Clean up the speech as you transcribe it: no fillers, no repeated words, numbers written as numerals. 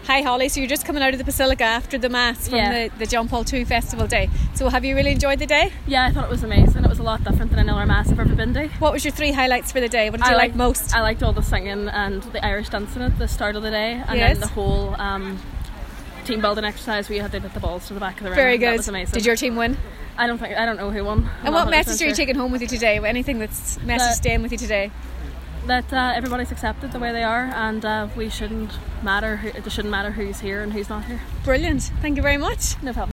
Hi Holly, so you're just coming out of the Basilica after the Mass from the John Paul II Festival Day. So have you really enjoyed the day? Yeah, I thought it was amazing. It was a lot different than any other Mass I've ever been to. What was your 3 highlights for the day? What did you like most? I liked all the singing and the Irish dancing at the start of the day, and yes. then the whole team building exercise where you had to hit the balls to the back of the ring. Very good. That was amazing. Did your team win? I don't know who won. And what message are you taking home with you today? Anything that's message staying with you today? That everybody's accepted the way they are, and it shouldn't matter who's here and who's not here. Brilliant. Thank you very much. No problem.